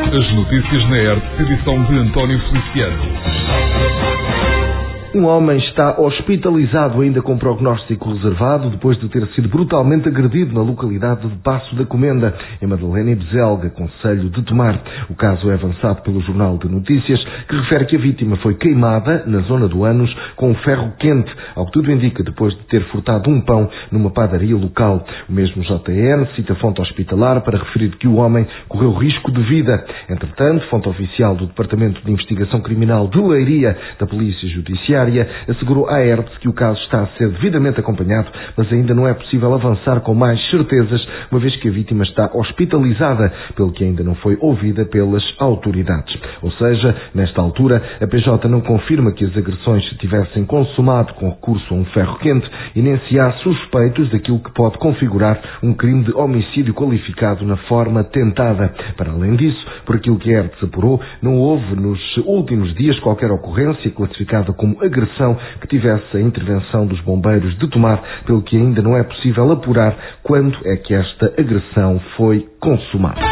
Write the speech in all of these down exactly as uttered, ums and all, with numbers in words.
As notícias na R T P, edição de António Feliciano. Um homem está hospitalizado ainda com prognóstico reservado depois de ter sido brutalmente agredido na localidade de Passo da Comenda, em Madalena e Bezelga, concelho de Tomar. O caso é avançado pelo Jornal de Notícias, que refere que a vítima foi queimada na zona do ânus com um ferro quente, ao que tudo indica depois de ter furtado um pão numa padaria local. O mesmo J N cita fonte hospitalar para referir que o homem correu risco de vida. Entretanto, fonte oficial do Departamento de Investigação Criminal de Leiria da Polícia Judiciária assegurou à R T P que o caso está a ser devidamente acompanhado, mas ainda não é possível avançar com mais certezas, uma vez que a vítima está hospitalizada, pelo que ainda não foi ouvida pelas autoridades. Ou seja, nesta altura, a P J não confirma que as agressões se tivessem consumado com recurso a um ferro quente e nem se há suspeitos daquilo que pode configurar um crime de homicídio qualificado na forma tentada. Para além disso, por aquilo que a R T P apurou, não houve nos últimos dias qualquer ocorrência classificada como agressão que tivesse a intervenção dos bombeiros de Tomar, pelo que ainda não é possível apurar quando é que esta agressão foi consumada.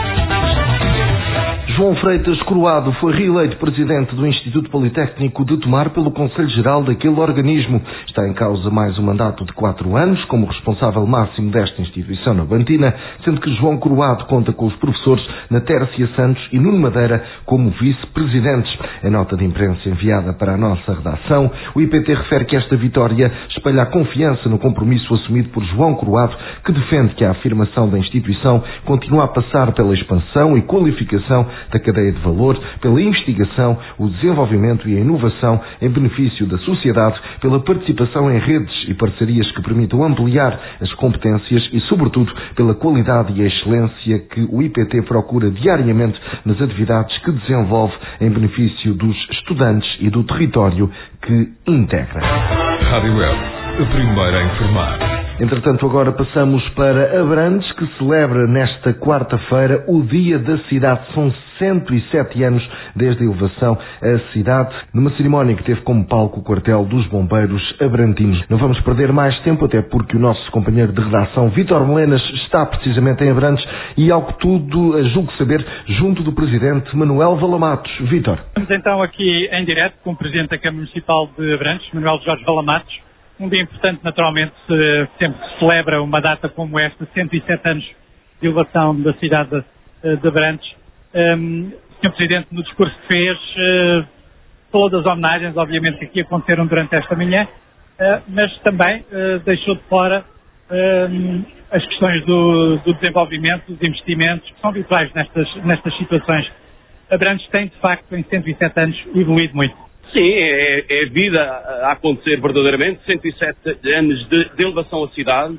João Freitas Coroado foi reeleito presidente do Instituto Politécnico de Tomar pelo Conselho Geral daquele organismo. Está em causa mais um mandato de quatro anos como responsável máximo desta instituição na Bantina, sendo que João Coroado conta com os professores Natércia Santos e Nuno Madeira como vice-presidentes. Em nota de imprensa enviada para a nossa redação, o I P T refere que esta vitória espelha a confiança no compromisso assumido por João Coroado, que defende que a afirmação da instituição continua a passar pela expansão e qualificação da cadeia de valor, pela investigação, o desenvolvimento e a inovação em benefício da sociedade, pela participação em redes e parcerias que permitam ampliar as competências e, sobretudo, pela qualidade e a excelência que o I P T procura diariamente nas atividades que desenvolve em benefício dos estudantes e do território que integra. Rádio Web, a primeira a informar. Entretanto, agora passamos para Abrantes, que celebra nesta quarta-feira o Dia da Cidade. São cento e sete anos desde a elevação à cidade, numa cerimónia que teve como palco o quartel dos bombeiros abrantinos. Não vamos perder mais tempo, até porque o nosso companheiro de redação, Vítor Melenas, está precisamente em Abrantes e, ao que tudo, julgo saber, junto do presidente Manuel Valamatos. Vítor. Estamos então aqui em direto com o presidente da Câmara Municipal de Abrantes, Manuel Jorge Valamatos. Um dia importante, naturalmente, sempre se celebra uma data como esta, cento e sete anos de elevação da cidade de Abrantes. Um, o senhor Presidente, no discurso que fez, uh, falou das homenagens, obviamente, que aqui aconteceram durante esta manhã, uh, mas também uh, deixou de fora uh, as questões do, do desenvolvimento, dos investimentos, que são vitais nestas, nestas situações. Abrantes tem, de facto, em cento e sete anos, evoluído muito. Sim, é, é vida a acontecer verdadeiramente, cento e sete anos de, de elevação à cidade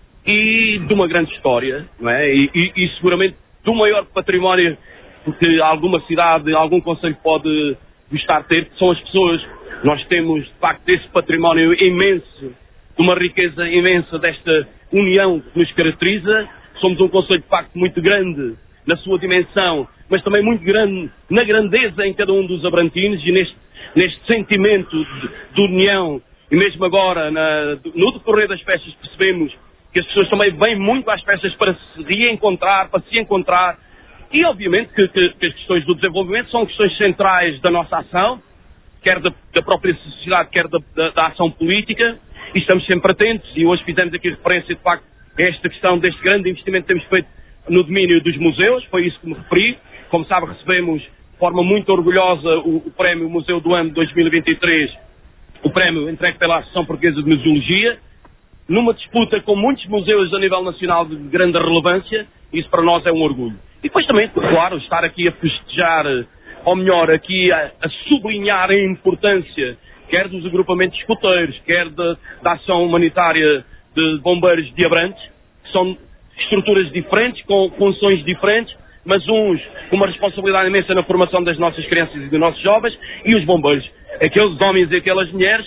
e de uma grande história, não é? E, e, e seguramente do maior património que alguma cidade, algum concelho pode gostar de ter, que são as pessoas. Nós temos, de facto, esse património imenso, uma riqueza imensa desta união que nos caracteriza. Somos um concelho, de facto, muito grande na sua dimensão, mas também muito grande na grandeza em cada um dos abrantinos e neste, neste sentimento de, de união. E mesmo agora, na, no decorrer das festas, percebemos que as pessoas também vêm muito às festas para se reencontrar, para se encontrar. E, obviamente, que, que, que as questões do desenvolvimento são questões centrais da nossa ação, quer da, da própria sociedade, quer da, da, da ação política, e estamos sempre atentos. E hoje fizemos aqui referência, de facto, a esta questão deste grande investimento que temos feito no domínio dos museus, foi isso que me referi. Como sabe, recebemos de forma muito orgulhosa o, o prémio Museu do Ano dois mil e vinte e três, o prémio entregue pela Associação Portuguesa de Museologia, numa disputa com muitos museus a nível nacional de grande relevância. Isso para nós é um orgulho. E depois também, claro, estar aqui a festejar, ou melhor, aqui a, a sublinhar a importância, quer dos agrupamentos escoteiros, quer de, da ação humanitária de bombeiros de Abrantes, que são estruturas diferentes, com funções diferentes, mas uns com uma responsabilidade imensa na formação das nossas crianças e dos nossos jovens, e os bombeiros, aqueles homens e aquelas mulheres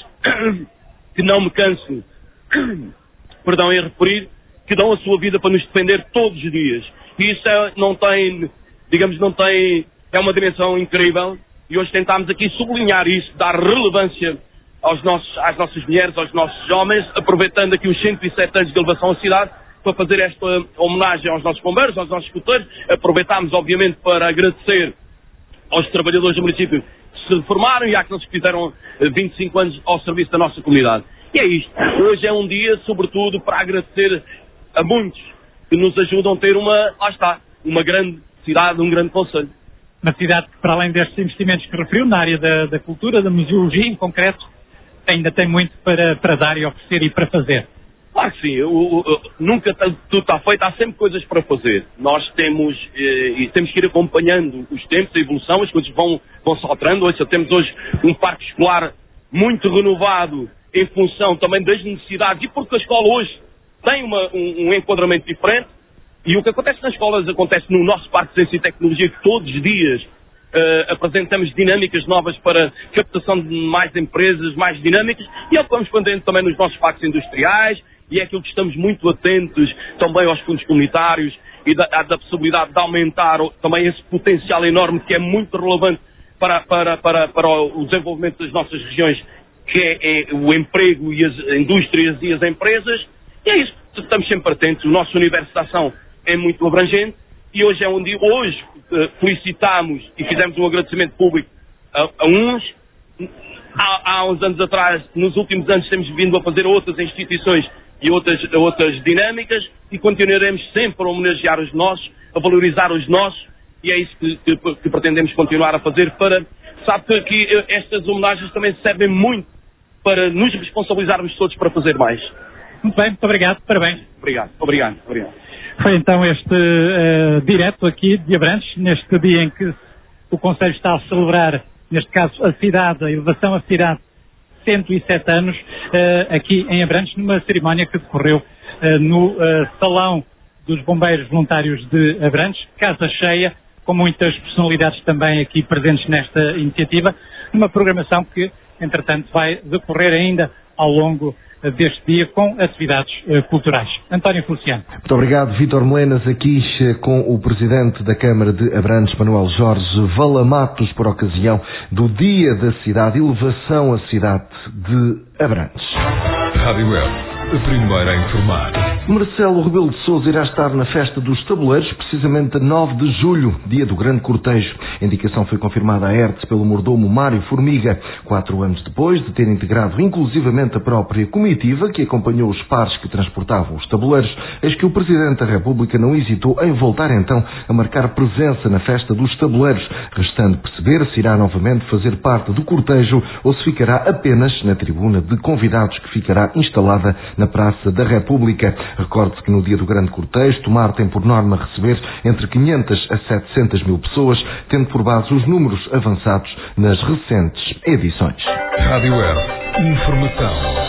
que não me canso, perdão, em referir, que dão a sua vida para nos defender todos os dias. E isso é, não tem, digamos, não tem, é uma dimensão incrível, e hoje tentámos aqui sublinhar isso, dar relevância aos nossos, às nossas mulheres, aos nossos homens, aproveitando aqui os cento e sete anos de elevação à cidade, para fazer esta homenagem aos nossos bombeiros, aos nossos escuteiros. Aproveitámos, obviamente, para agradecer aos trabalhadores do município que se formaram e àqueles que fizeram vinte e cinco anos ao serviço da nossa comunidade. E é isto. Hoje é um dia, sobretudo, para agradecer a muitos que nos ajudam a ter uma, lá está, uma grande cidade, um grande concelho. Uma cidade que, para além destes investimentos que referiu, na área da, da cultura, da museologia em concreto, ainda tem muito para, para dar e oferecer e para fazer. Claro que sim, o, o, nunca tá, tudo está feito, há sempre coisas para fazer. Nós temos, eh, e temos que ir acompanhando os tempos, a evolução, as coisas vão, vão se alterando. Hoje, temos hoje um parque escolar muito renovado em função também das necessidades e porque a escola hoje tem uma, um, um enquadramento diferente. E o que acontece nas escolas acontece no nosso Parque de Ciência e Tecnologia, que todos os dias uh, apresentamos dinâmicas novas para captação de mais empresas, mais dinâmicas, e é o que vamos fazendo também nos nossos parques industriais, e é aquilo que estamos muito atentos também aos fundos comunitários e da, da possibilidade de aumentar também esse potencial enorme que é muito relevante para, para, para, para o desenvolvimento das nossas regiões, que é, é o emprego e as indústrias e as empresas. E é isso, estamos sempre atentos. O nosso universo de ação é muito abrangente e hoje é um dia, hoje uh, felicitámos e fizemos um agradecimento público a, a uns. Há, há uns anos atrás, nos últimos anos, temos vindo a fazer outras instituições e outras, outras dinâmicas e continuaremos sempre a homenagear os nossos, a valorizar os nossos, e é isso que, que, que pretendemos continuar a fazer para, sabe que, que estas homenagens também servem muito para nos responsabilizarmos todos para fazer mais. Muito bem, muito obrigado, parabéns. Obrigado, obrigado, obrigado. Foi então este uh, direto aqui de Abrantes, neste dia em que o Conselho está a celebrar, neste caso, a cidade, a elevação à cidade, cento e sete anos, uh, aqui em Abrantes, numa cerimónia que decorreu uh, no uh, Salão dos Bombeiros Voluntários de Abrantes, casa cheia, com muitas personalidades também aqui presentes nesta iniciativa, numa programação que, entretanto, vai decorrer ainda ao longo deste dia com atividades uh, culturais. António Feliciano. Muito obrigado, Vítor Melenas, aqui com o Presidente da Câmara de Abrantes, Manuel Jorge Valamatos, por ocasião do Dia da Cidade, elevação à cidade de Abrantes. Rádio Web, a primeira a informar. Marcelo Rebelo de Sousa irá estar na Festa dos Tabuleiros, precisamente a nove de julho, dia do grande cortejo. A indicação foi confirmada à Hertz pelo mordomo Mário Formiga, quatro anos depois de ter integrado inclusivamente a própria comitiva que acompanhou os pares que transportavam os tabuleiros. Eis que o Presidente da República não hesitou em voltar então a marcar presença na Festa dos Tabuleiros, restando perceber se irá novamente fazer parte do cortejo ou se ficará apenas na tribuna de convidados que ficará instalada na Praça da República. Recorde-se que no dia do grande cortejo, Tomar tem por norma receber entre quinhentas a setecentas mil pessoas, tendo por base os números avançados nas recentes edições. Rádio Web, informação.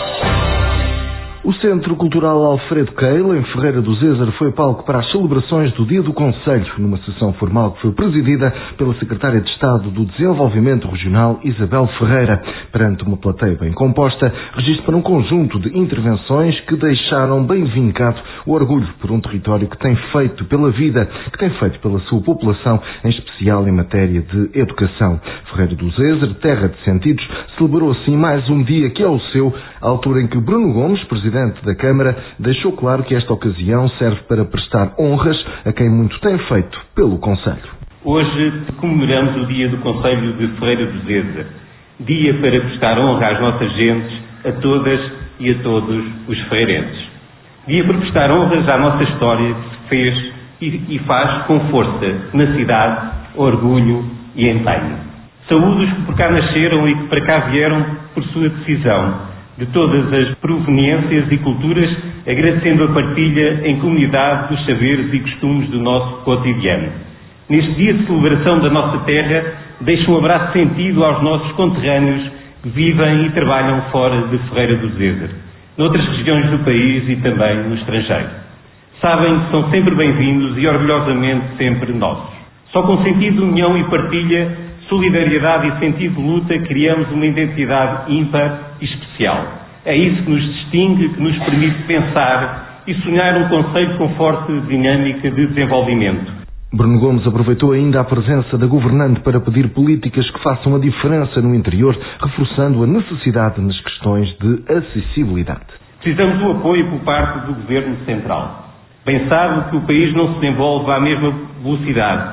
O Centro Cultural Alfredo Keil, em Ferreira do Zézer, foi palco para as celebrações do Dia do Concelho, numa sessão formal que foi presidida pela Secretária de Estado do Desenvolvimento Regional, Isabel Ferreira. Perante uma plateia bem composta, registro para um conjunto de intervenções que deixaram bem vincado o orgulho por um território que tem feito pela vida, que tem feito pela sua população, em especial em matéria de educação. Ferreira do Zézer, terra de sentidos, celebrou assim mais um dia que é o seu, à altura em que Bruno Gomes, Presidente da Câmara, deixou claro que esta ocasião serve para prestar honras a quem muito tem feito pelo Concelho. Hoje comemoramos o Dia do Concelho de Ferreira do Zézer, dia para prestar honra às nossas gentes, a todas e a todos os ferreirenses. Dia para prestar honras à nossa história que se fez e, e faz com força, tenacidade, orgulho e empenho. Saúde os que por cá nasceram e que para cá vieram por sua decisão, de todas as proveniências e culturas, agradecendo a partilha em comunidade dos saberes e costumes do nosso cotidiano. Neste dia de celebração da nossa terra, deixo um abraço sentido aos nossos conterrâneos que vivem e trabalham fora de Ferreira do Zézer, noutras regiões do país e também no estrangeiro. Sabem que são sempre bem-vindos e orgulhosamente sempre nossos. Só com sentido de união e partilha, solidariedade e sentido de luta, criamos uma identidade ímpar e especial. É isso que nos distingue, que nos permite pensar e sonhar um conceito com forte dinâmica de desenvolvimento. Bruno Gomes aproveitou ainda a presença da governante para pedir políticas que façam a diferença no interior, reforçando a necessidade nas questões de acessibilidade. Precisamos do apoio por parte do Governo Central. Bem sabe que o país não se desenvolve à mesma velocidade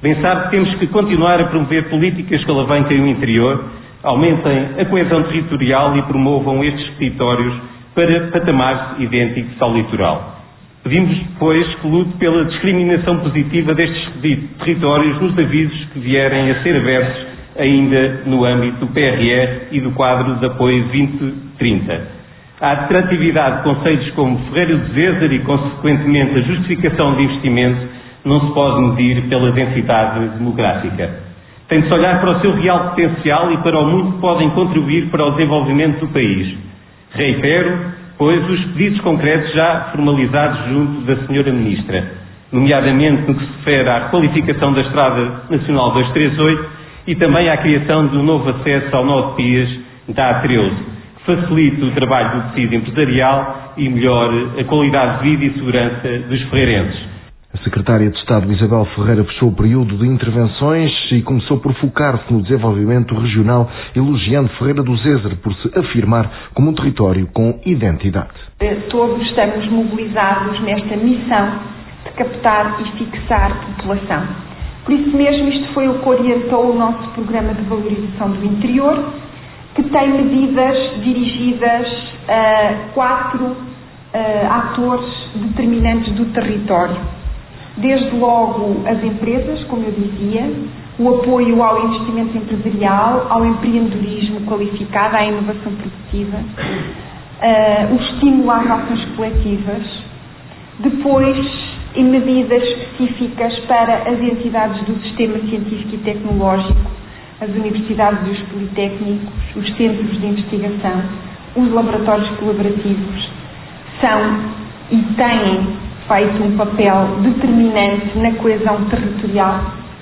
Bem sabe que temos que continuar a promover políticas que alavanquem o interior, aumentem a coesão territorial e promovam estes territórios para patamares idênticos ao litoral. Pedimos, pois, que lute pela discriminação positiva destes territórios nos avisos que vierem a ser abertos ainda no âmbito do P R R e do quadro de apoio vinte trinta. A atratividade de concelhos como Ferreira do Zézer e, consequentemente, a justificação de investimento não se pode medir pela densidade demográfica. Tem de se olhar para o seu real potencial e para o muito que podem contribuir para o desenvolvimento do país. Reitero, pois, os pedidos concretos já formalizados junto da senhora Ministra, nomeadamente no que se refere à requalificação da Estrada Nacional duzentos e trinta e oito e também à criação de um novo acesso ao nó de Pias da A treze, que facilite o trabalho do tecido empresarial e melhore a qualidade de vida e segurança dos ferreirenses. A Secretária de Estado Isabel Ferreira fechou o período de intervenções e começou por focar-se no desenvolvimento regional, elogiando Ferreira do Zézer por se afirmar como um território com identidade. Todos estamos mobilizados nesta missão de captar e fixar população. Por isso mesmo, isto foi o que orientou o nosso Programa de Valorização do Interior, que tem medidas dirigidas a quatro uh, atores determinantes do território. Desde logo as empresas, como eu dizia, o apoio ao investimento empresarial, ao empreendedorismo qualificado, à inovação produtiva, uh, o estímulo às ações coletivas, depois em medidas específicas para as entidades do sistema científico e tecnológico, as universidades e os politécnicos, os centros de investigação, os laboratórios colaborativos, são e têm feito um papel determinante na coesão territorial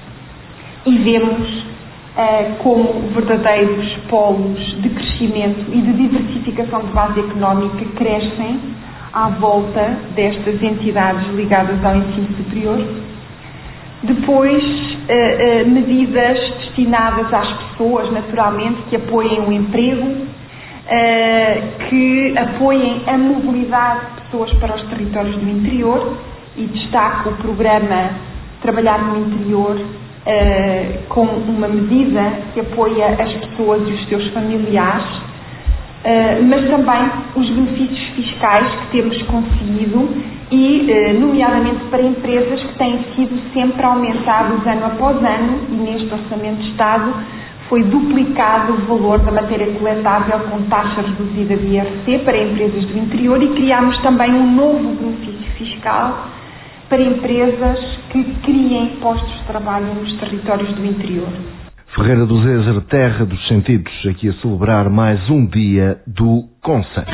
e vemos eh, como verdadeiros polos de crescimento e de diversificação de base económica crescem à volta destas entidades ligadas ao ensino superior. Depois, eh, eh, medidas destinadas às pessoas, naturalmente, que apoiem o emprego, eh, que apoiem a mobilidade de pessoas para os territórios do interior, e destaco o programa Trabalhar no Interior eh, com uma medida que apoia as pessoas e os seus familiares, Uh, mas também os benefícios fiscais que temos conseguido e, uh, nomeadamente para empresas que têm sido sempre aumentados ano após ano, e neste Orçamento de Estado foi duplicado o valor da matéria coletável com taxa reduzida de I R C para empresas do interior, e criámos também um novo benefício fiscal para empresas que criem postos de trabalho nos territórios do interior. Ferreira do Zézer, terra dos sentidos, aqui a celebrar mais um dia do Conselho.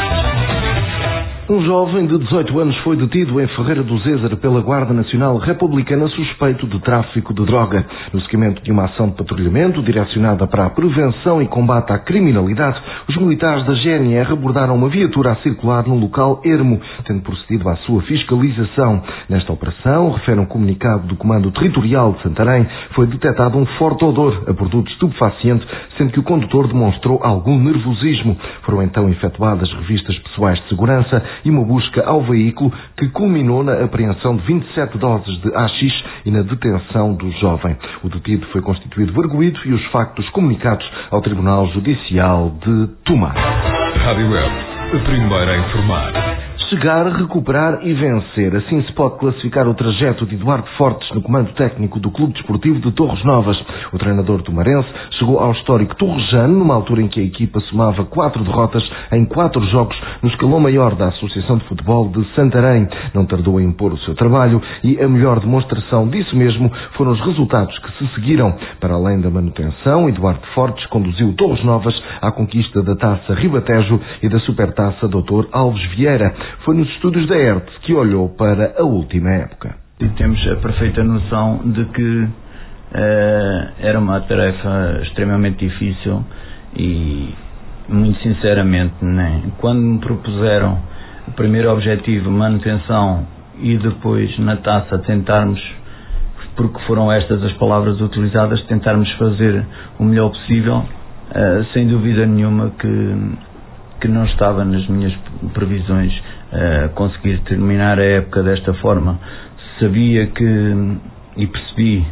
Um jovem de dezoito anos foi detido em Ferreira do Zézer pela Guarda Nacional Republicana suspeito de tráfico de droga. No seguimento de uma ação de patrulhamento direcionada para a prevenção e combate à criminalidade, os militares da G N R abordaram uma viatura a circular no local ermo, tendo procedido à sua fiscalização. Nesta operação, refere um comunicado do Comando Territorial de Santarém, foi detectado um forte odor a produto estupefaciente, sendo que o condutor demonstrou algum nervosismo. Foram então efetuadas revistas pessoais de segurança e uma busca ao veículo que culminou na apreensão de vinte e sete doses de haxixe e na detenção do jovem. O detido foi constituído de arguido e os factos comunicados ao Tribunal Judicial de Tomar. Rádio Web, a primeira a informar. Chegar, recuperar e vencer. Assim se pode classificar o trajeto de Eduardo Fortes no comando técnico do Clube Desportivo de Torres Novas. O treinador tomarense chegou ao histórico torrejano numa altura em que a equipa somava quatro derrotas em quatro jogos no escalão maior da Associação de Futebol de Santarém. Não tardou a impor o seu trabalho e a melhor demonstração disso mesmo foram os resultados que se seguiram. Para além da manutenção, Eduardo Fortes conduziu Torres Novas à conquista da Taça Ribatejo e da Supertaça doutor Alves Vieira. Foi nos estúdios da E R T que olhou para a última época. E temos a perfeita noção de que uh, era uma tarefa extremamente difícil e, muito sinceramente, né, quando me propuseram o primeiro objetivo, manutenção, e depois na taça tentarmos, porque foram estas as palavras utilizadas, tentarmos fazer o melhor possível, uh, sem dúvida nenhuma que que não estava nas minhas previsões uh, conseguir terminar a época desta forma. Sabia que, e percebi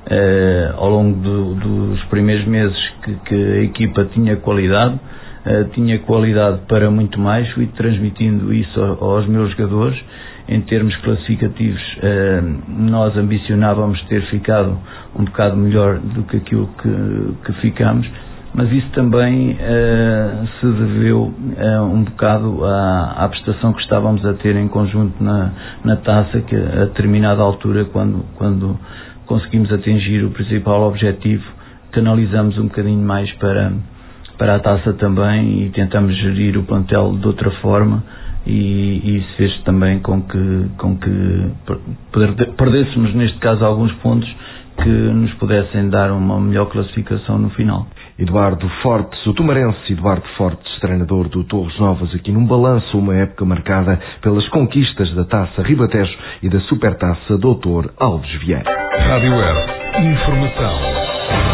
Uh, ao longo do, dos primeiros meses que, que a equipa tinha qualidade, uh, tinha qualidade para muito mais, fui transmitindo isso aos meus jogadores. Em termos classificativos, uh, nós ambicionávamos ter ficado um bocado melhor do que aquilo que, que ficamos, mas isso também uh, se deveu uh, um bocado à, à prestação que estávamos a ter em conjunto na, na taça, que a determinada altura, quando, quando conseguimos atingir o principal objetivo, canalizamos um bocadinho mais para, para a taça também e tentamos gerir o plantel de outra forma, e, e isso fez também com que, com que perdêssemos, neste caso, alguns pontos que nos pudessem dar uma melhor classificação no final. Eduardo Fortes, o tumarense Eduardo Fortes, treinador do Torres Novas, aqui num balanço, uma época marcada pelas conquistas da Taça Ribatejo e da Supertaça doutor Alves Vieira. Rádio Web, informação.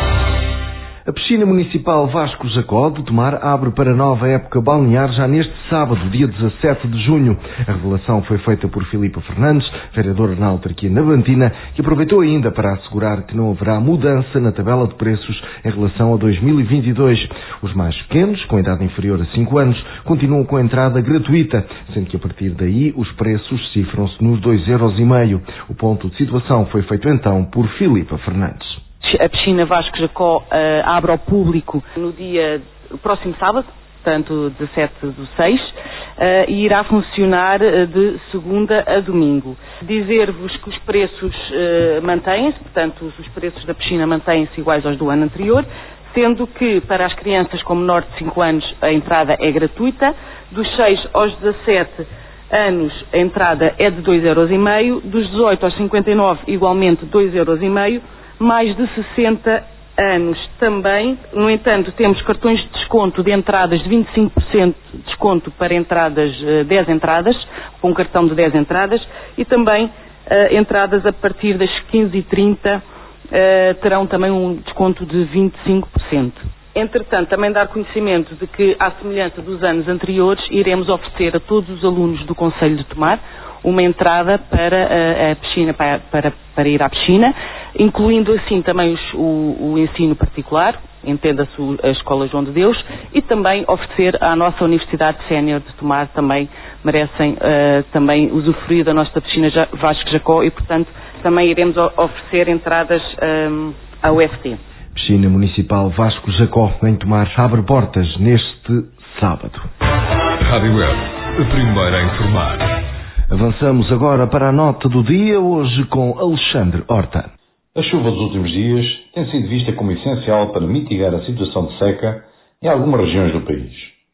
A piscina municipal Vasco Jacó de Tomar abre para nova época balnear já neste sábado, dia dezassete de junho. A revelação foi feita por Filipe Fernandes, vereador na autarquia navantina, que aproveitou ainda para assegurar que não haverá mudança na tabela de preços em relação a dois mil e vinte e dois. Os mais pequenos, com idade inferior a cinco anos, continuam com a entrada gratuita, sendo que a partir daí os preços cifram-se nos dois euros e meio. O ponto de situação foi feito então por Filipe Fernandes. A piscina Vasco Jacó uh, abre ao público no dia o próximo sábado, portanto dezassete do seis, uh, e irá funcionar uh, de segunda a domingo. Dizer-vos que os preços uh, mantêm-se, portanto os preços da piscina mantêm-se iguais aos do ano anterior, sendo que para as crianças com menor de cinco anos a entrada é gratuita, dos seis aos dezassete anos a entrada é de dois euros e meio, dos dezoito aos cinquenta e nove igualmente dois euros e meio, mais de sessenta anos também. No entanto, temos cartões de desconto de entradas de vinte e cinco por cento de desconto para entradas, dez entradas, com um cartão de dez entradas, e também uh, entradas a partir das quinze e trinta uh, terão também um desconto de vinte e cinco por cento. Entretanto, também dar conhecimento de que, à semelhança dos anos anteriores, iremos oferecer a todos os alunos do Concelho de Tomar uma entrada para a, a piscina, para, para, para ir à piscina, incluindo assim também os, o, o ensino particular, entenda-se a Escola João de Deus, e também oferecer à nossa Universidade Sénior de Tomar, também merecem uh, também usufruir da nossa piscina Vasco Jacó, e portanto também iremos oferecer entradas um, à U F T. Piscina Municipal Vasco Jacó em Tomar abre portas neste sábado. Rádio Web, a primeira a informar. Avançamos agora para a nota do dia, hoje com Alexandre Horta. A chuva dos últimos dias tem sido vista como essencial para mitigar a situação de seca em algumas regiões do país.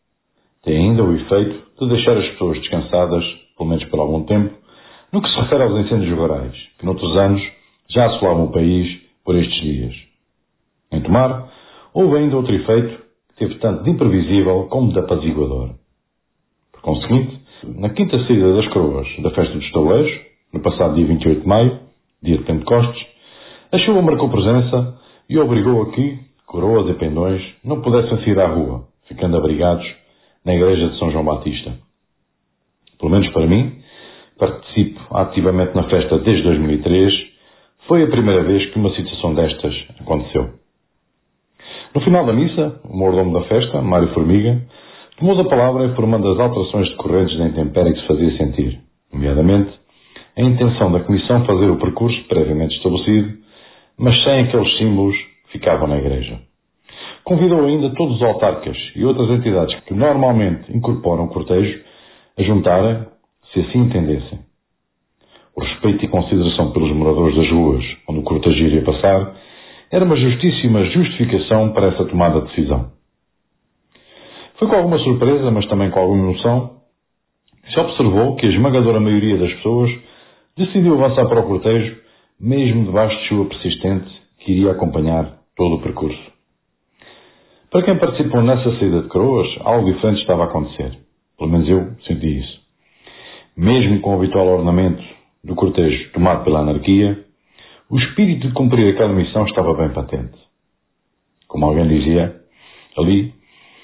Tem ainda o efeito de deixar as pessoas descansadas, pelo menos por algum tempo, no que se refere aos incêndios rurais, que noutros anos já assolavam o país por estes dias. Em Tomar, houve ainda outro efeito que teve tanto de imprevisível como de apaziguador. Por conseguinte, na quinta saída das coroas da festa dos Taleiros, no passado dia vinte e oito de maio, dia de Pentecostes, a chuva marcou presença e obrigou a que coroas e pendões não pudessem sair à rua, ficando abrigados na igreja de São João Batista. Pelo menos para mim, participo ativamente na festa desde dois mil e três, foi a primeira vez que uma situação destas aconteceu. No final da missa, o mordomo da festa, Mário Formiga, tomou a palavra por uma das alterações decorrentes da intempérie que se fazia sentir, nomeadamente a intenção da Comissão fazer o percurso previamente estabelecido, mas sem aqueles símbolos que ficavam na igreja. Convidou ainda todos os autarcas e outras entidades que normalmente incorporam o cortejo a juntarem, se assim entendessem. O respeito e consideração pelos moradores das ruas onde o cortejo iria passar era uma justíssima justificação para essa tomada de decisão. Foi com alguma surpresa, mas também com alguma emoção, que se observou que a esmagadora maioria das pessoas decidiu avançar para o cortejo, mesmo debaixo de chuva persistente que iria acompanhar todo o percurso. Para quem participou nessa saída de coroas, algo diferente estava a acontecer. Pelo menos eu senti isso. Mesmo com o habitual ornamento do cortejo tomado pela anarquia, o espírito de cumprir aquela missão estava bem patente. Como alguém dizia, ali,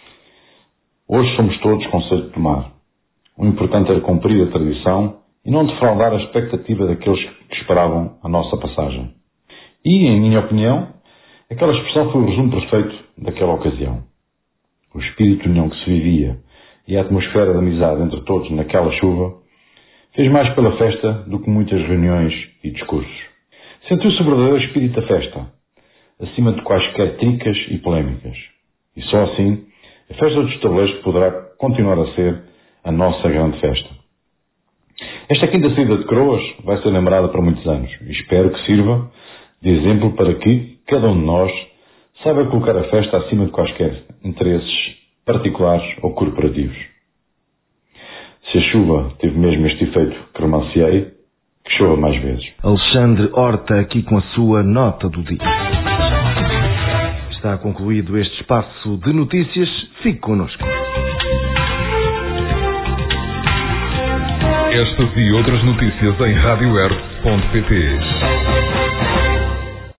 hoje somos todos Concelho de Tomar. O importante era cumprir a tradição e não defraudar a expectativa daqueles que esperavam a nossa passagem. E, em minha opinião, aquela expressão foi o resumo perfeito daquela ocasião. O espírito de união que se vivia e a atmosfera de amizade entre todos naquela chuva fez mais pela festa do que muitas reuniões e discursos. Sentiu-se o verdadeiro espírito da festa, acima de quaisquer tricas e polémicas. E só assim, a festa dos tabuleiros poderá continuar a ser a nossa grande festa. Esta quinta saída de Croas vai ser lembrada por muitos anos e espero que sirva de exemplo para que cada um de nós saiba colocar a festa acima de quaisquer interesses particulares ou corporativos. Se a chuva teve mesmo este efeito que romanciei, que chova mais vezes. Alexandre Horta aqui com a sua nota do dia. Está concluído este espaço de notícias. Fique connosco. Estas e outras notícias em rádio r ponto pt.